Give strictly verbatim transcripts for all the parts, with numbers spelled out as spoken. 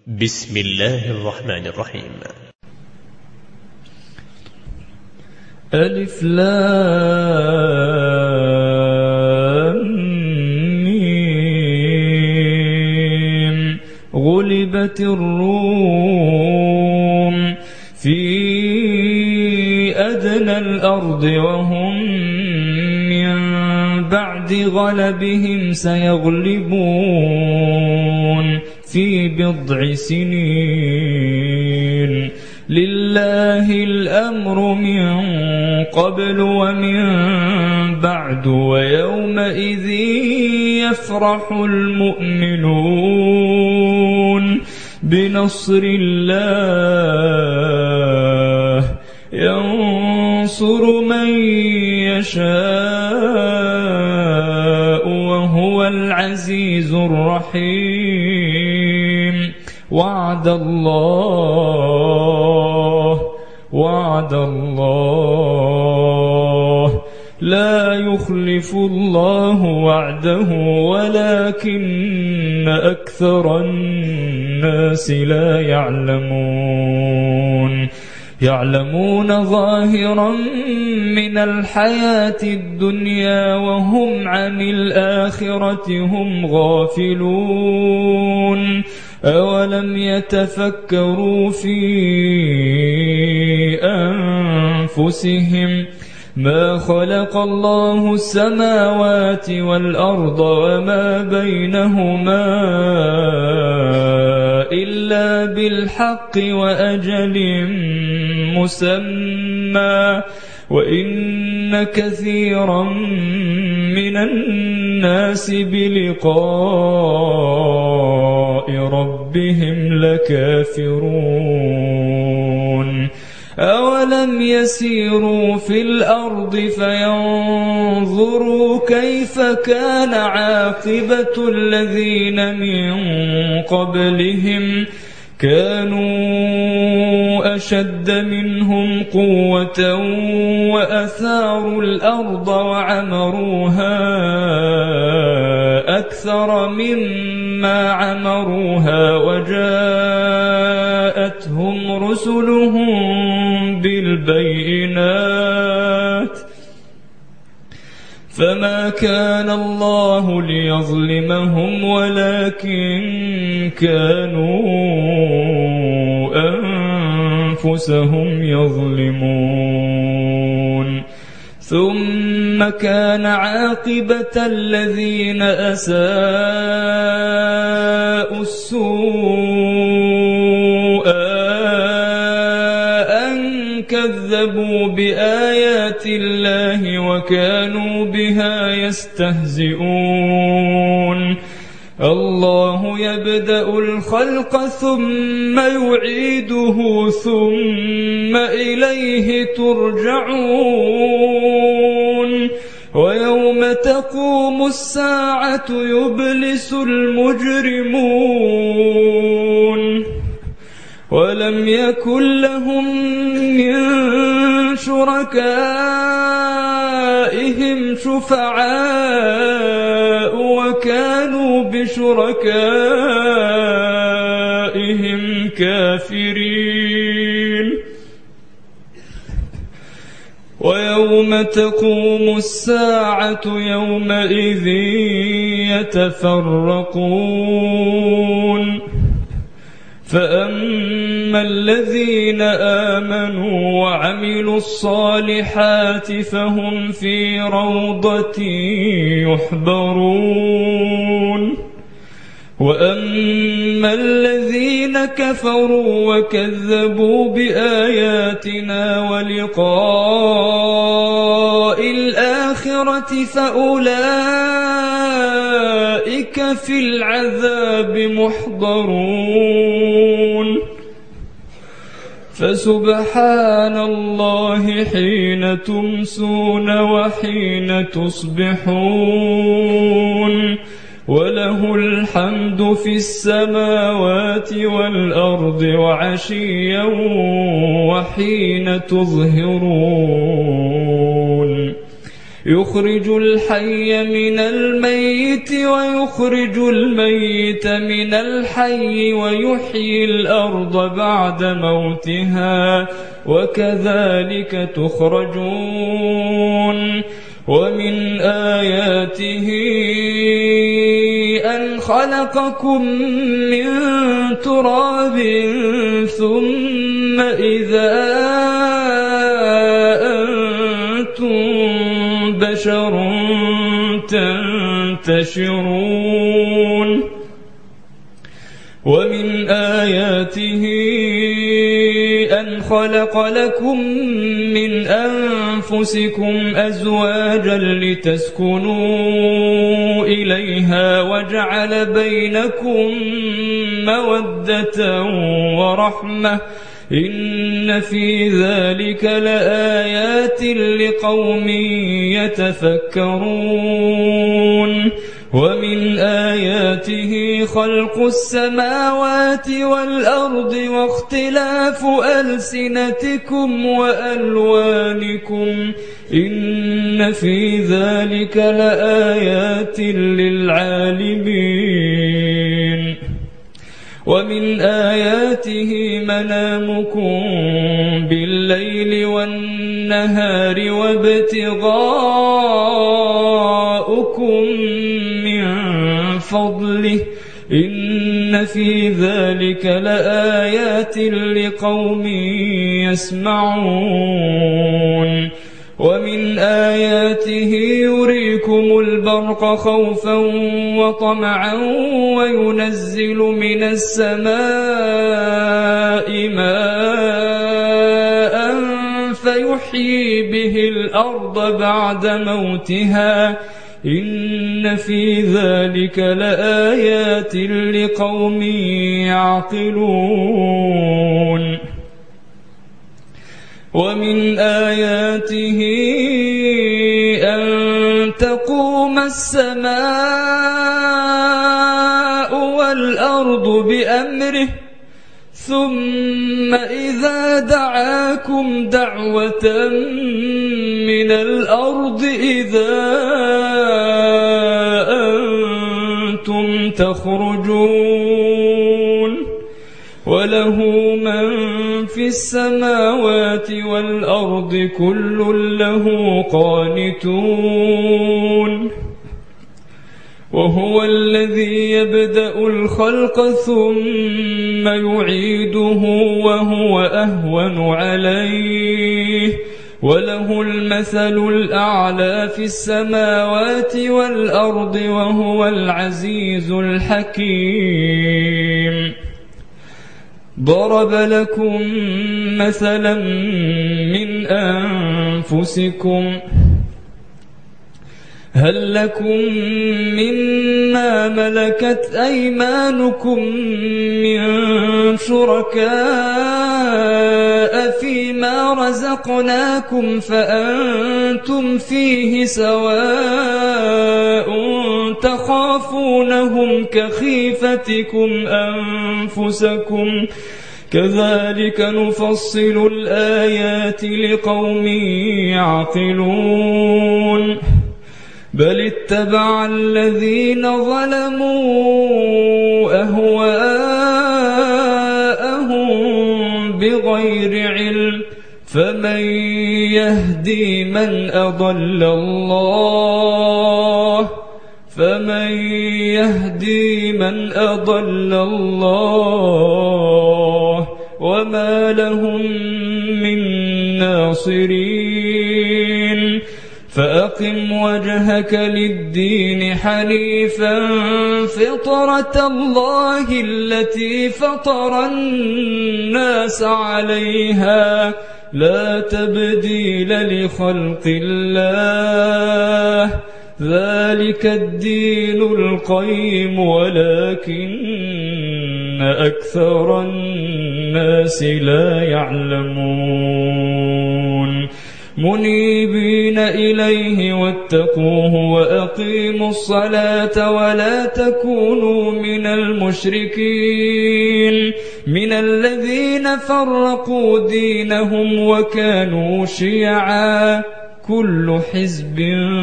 بسم الله الرحمن الرحيم. ألف لام ميم. غلبت الروم في أدنى الأرض وهم من بعد غلبهم سيغلبون في بضع سنين. لله الأمر من قبل ومن بعد ويومئذ يفرح المؤمنون بنصر الله ينصر من يشاء وهو العزيز الرحيم. وعد الله وعد الله لا يخلف الله وعده ولكن أكثر الناس لا يعلمون. يعلمون ظاهرا من الحياة الدنيا وهم عن الآخرة هم غافلون. أولم يتفكروا في أنفسهم ما خلق الله السماوات والأرض وما بينهما إلا بالحق وأجل مسمى وإن كثيرا من الناس بلقاء ربهم لكافرون. أولم يسيروا في الأرض فينظروا كيف كان عاقبة الذين من قبلهم كانوا أشد منهم قوة وأثاروا الأرض وعمروها أكثر مما عمروها وجاءتهم رسلهم بالبينات فما كان الله ليظلمهم ولكن كانوا أنفسهم يظلمون. ثم كان عاقبة الذين أساءوا السوء أن كذبوا بآيات الله وكانوا بها يستهزئون. الله يبدأ الخلق ثم يعيده ثم إليه ترجعون. ويوم تقوم الساعة يبلس المجرمون ولم يكن لهم من شركائهم شفعاء وكانوا بشركائهم كافرين. ويوم تقوم الساعة يومئذ يتفرقون فأما الذين آمنوا وعملوا الصالحات فهم في روضة يحبرون. وأما الذين كفروا وكذبوا بآياتنا ولقاء الآخرة فأولئك في العذاب محضرون. فسبحان الله حين تمسون وحين تصبحون وله الحمد في السماوات والأرض وعشيا وحين تظهرون. يخرج الحي من الميت ويخرج الميت من الحي ويحيي الأرض بعد موتها وكذلك تخرجون ومن آياته أن خلقكم من تراب ثم إذا أنتم بشر تنتشرون ومن آياته أن خلق لكم من أنفسكم أزواجا لتسكنوا إليها وجعل بينكم مودة ورحمة إن في ذلك لآيات لقوم يتفكرون ومن آياته خلق السماوات والأرض واختلاف ألسنتكم وألوانكم إن في ذلك لآيات للعالمين ومن آياته منامكم بالليل والنهار وابتغاؤكم من فضله إن في ذلك لآيات لقوم يسمعون ومن آياته يريكم البرق خوفا وطمعا وينزل من السماء ماء فيحيي به الأرض بعد موتها إن في ذلك لآيات لقوم يعقلون ومن آياته أن تقوم السماء والأرض بأمره ثم إذا دعاكم دعوة من الأرض إذا أنتم تخرجون وله من في السماوات والأرض كل له قانتون وهو الذي يبدأ الخلق ثم يعيده وهو أهون عليه وله المثل الأعلى في السماوات والأرض وهو العزيز الحكيم ضرب لكم مثلا من أنفسكم هل لكم مما ملكت أيمانكم من شركاء فيما رزقناكم فأنتم فيه سواء تخافونهم كخيفتكم أنفسكم كذلك نفصل الآيات لقوم يعقلون بل اتبع الذين ظلموا أهواءهم بغير علم فمن يهدي من أضل الله فمن يهدي من أضل الله وما لهم من ناصرين فأقم وجهك للدين حنيفا فطرة الله التي فطر الناس عليها لا تبديل لخلق الله ذلك الدين القيم ولكن أكثر الناس لا يعلمون منيبين إليه واتقوه وأقيموا الصلاة ولا تكونوا من المشركين من الذين فرقوا دينهم وكانوا شيعا كل حزب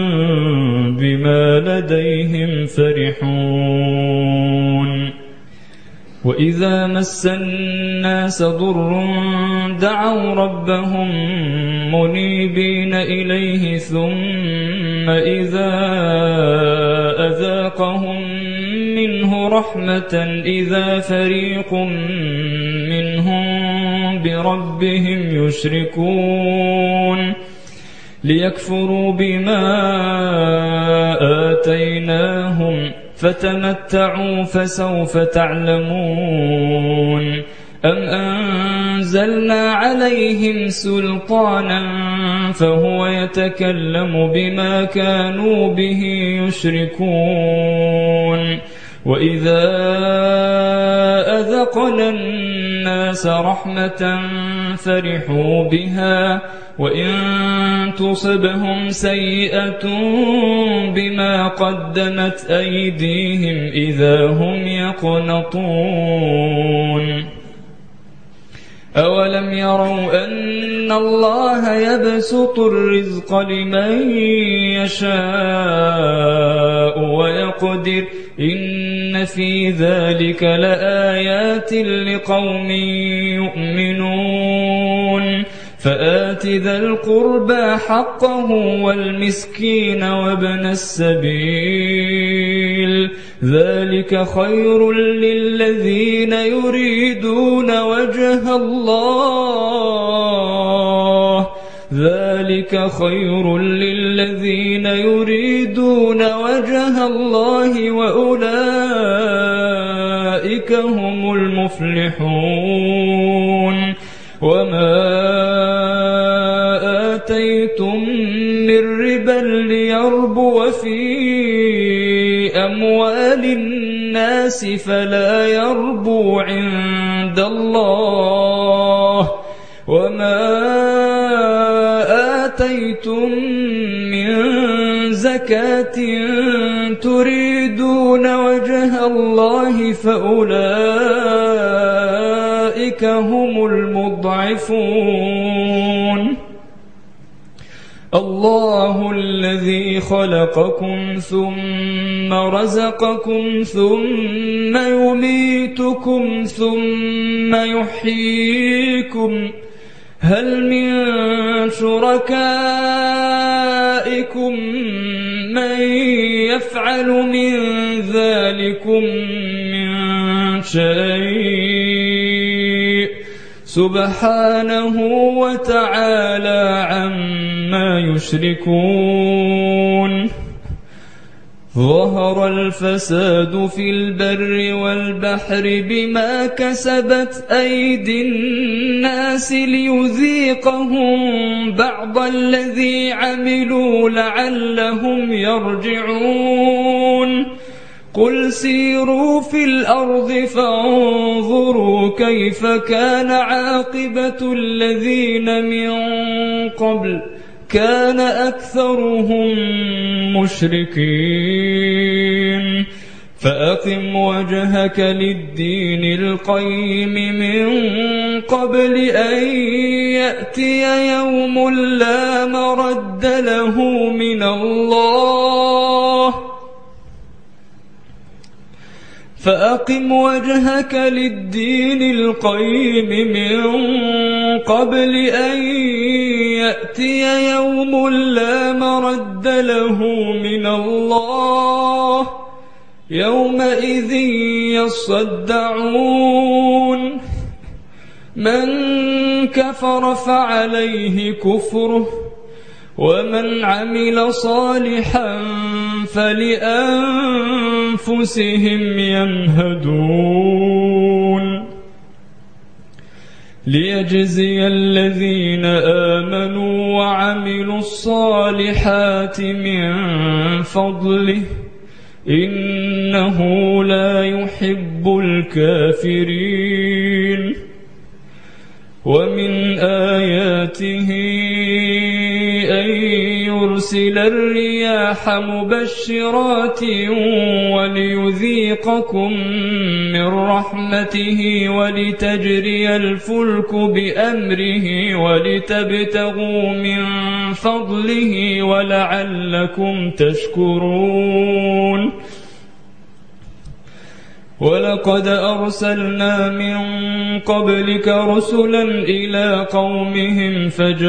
بما لديهم فرحون وإذا مس الناس ضر دعوا ربهم منيبين إليه ثم إذا أذاقهم منه رحمة إذا فريق منهم بربهم يشركون ليكفروا بما آتيناهم فتمتعوا فسوف تعلمون أم أنزلنا عليهم سلطانا فهو يتكلم بما كانوا به يشركون وإذا أذقنا الناس رحمة فرحوا بها وإن تصبهم سيئة بما قدمت أيديهم إذا هم يقنطون أولم يروا أن الله يبسط الرزق لمن يشاء ويقدر إن في ذلك لآيات لقوم يؤمنون فآت ذا القربى حقه والمسكين وابن السبيل ذلك خير للذين يريدون وجه الله ذلك خير للذين يريدون وجه الله وأولئك هم المفلحون وما آتيتم من ربا ليربو في أموال الناس فلا يربو عند الله وما آتيتم من زكاة تريدون وجه الله فأولئك هم المضعفون الله الذي خلقكم ثم رزقكم ثم يميتكم ثم يحييكم هل من شركائكم من يفعل من ذلكم من شيء سبحانه وتعالى عما يشركون ظهر الفساد في البر والبحر بما كسبت أيدي الناس ليذيقهم بعض الذي عملوا لعلهم يرجعون قل سيروا في الأرض فانظروا كيف كان عاقبة الذين من قبل كان أكثرهم مشركين فأقم وجهك للدين القيم من قبل أن يأتي يوم لا مرد له من الله فأقم وجهك للدين القيم من قبل أن يأتي يوم لا مرد له من الله يومئذ يصدعون من كفر فعليه كفره ومن عمل صالحا فلأنفسهم يمهدون ليجزي الذين آمنوا وعملوا الصالحات من فضله إنه لا يحب الكافرين ومن آياته أن ليرسل الرياح مبشرات وليذيقكم من رحمته ولتجري الفلك بأمره ولتبتغوا من فضله ولعلكم تشكرون ولقد أرسلنا من قبلك رسلا إلى قومهم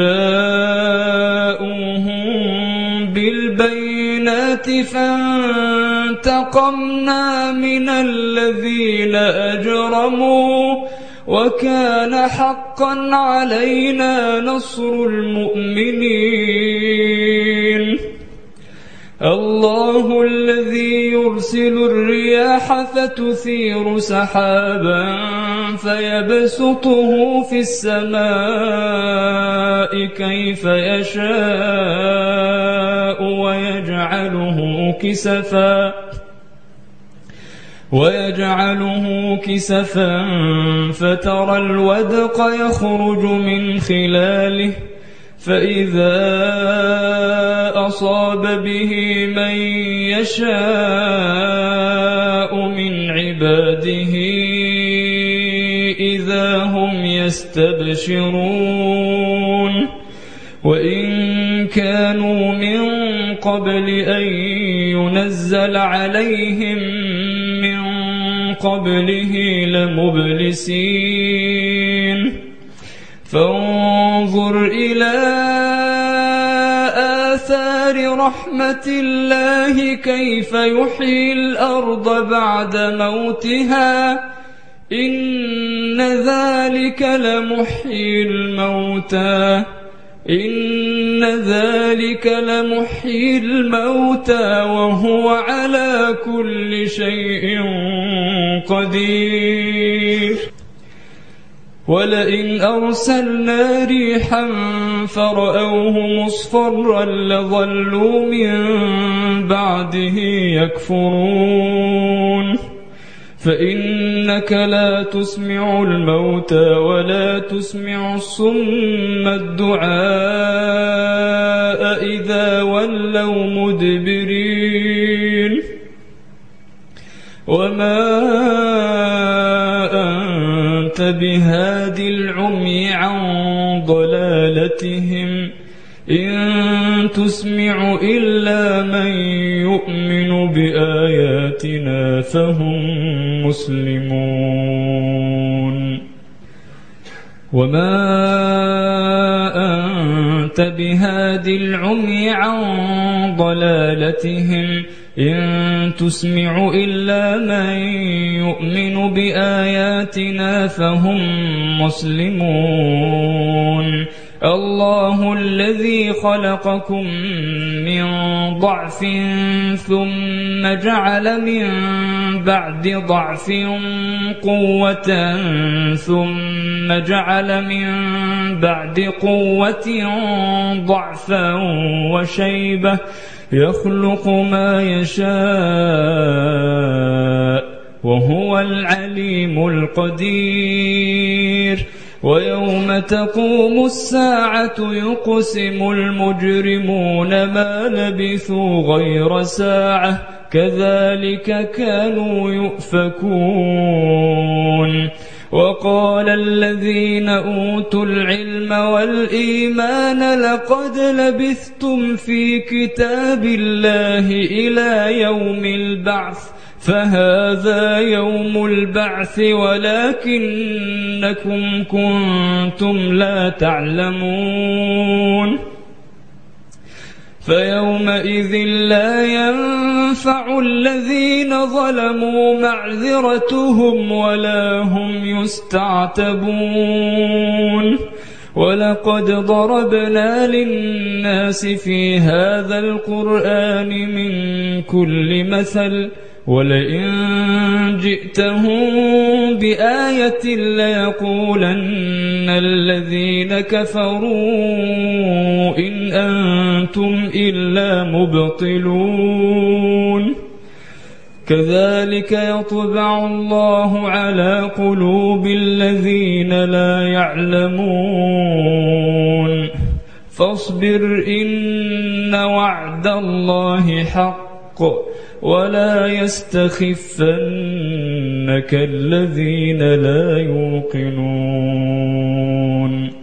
فجاءوهم بالبينات فانتقمنا من الذين أجرموا وكان حقا علينا نصر المؤمنين الله الذي يرسل الرياح فتثير سحابا فيبسطه في السماء كيف يشاء ويجعله كسفا ويجعله كسفا فترى الودق يخرج من خلاله فإذا أصاب به من يشاء من عباده إذا هم يستبشرون وإن كانوا من قبل أن ينزل عليهم من قبله لمبلسين فانظر إلى آثار رحمة الله كيف يحيي الأرض بعد موتها إن ذلك لمحيي الموتى إن ذلك لمحيي الموتى وهو على كل شيء قدير ولئن أرسلنا ريحا فرأوه مصفرا لظلوا من بعده يكفرون فإنك لا تسمع الموتى ولا تسمع الصم الدعاء إذا ولوا مدبرين وما أنت بهاد العمي عن ضلالتهم إن تسمع إلا من يؤمن بآياتنا فهم مسلمون وما أنت بهاد العمي عن ضلالتهم إن تسمع إلا من يؤمن بآياتنا فهم مسلمون الله الذي خلقكم من ضعف ثم جعل من بعد ضعف قوة ثم جعل من بعد قوة ضعفا وشيبة يخلق ما يشاء وهو العليم القدير ويوم تقوم الساعة يقسم المجرمون ما لبثوا غير ساعة كذلك كانوا يؤفكون وقال الذين أوتوا العلم والإيمان لقد لبثتم في كتاب الله إلى يوم البعث فهذا يوم البعث ولكنكم كنتم لا تعلمون فيومئذ لا ينفع الذين ظلموا معذرتهم ولا هم يستعتبون ولقد ضربنا للناس في هذا القرآن من كل مثل ولئن جئتهم بآية ليقولن الذين كفروا إن أنتم إلا مبطلون كذلك يطبع الله على قلوب الذين لا يعلمون فاصبر إن وعد الله حق ولا يستخفنك الذين لا يوقنون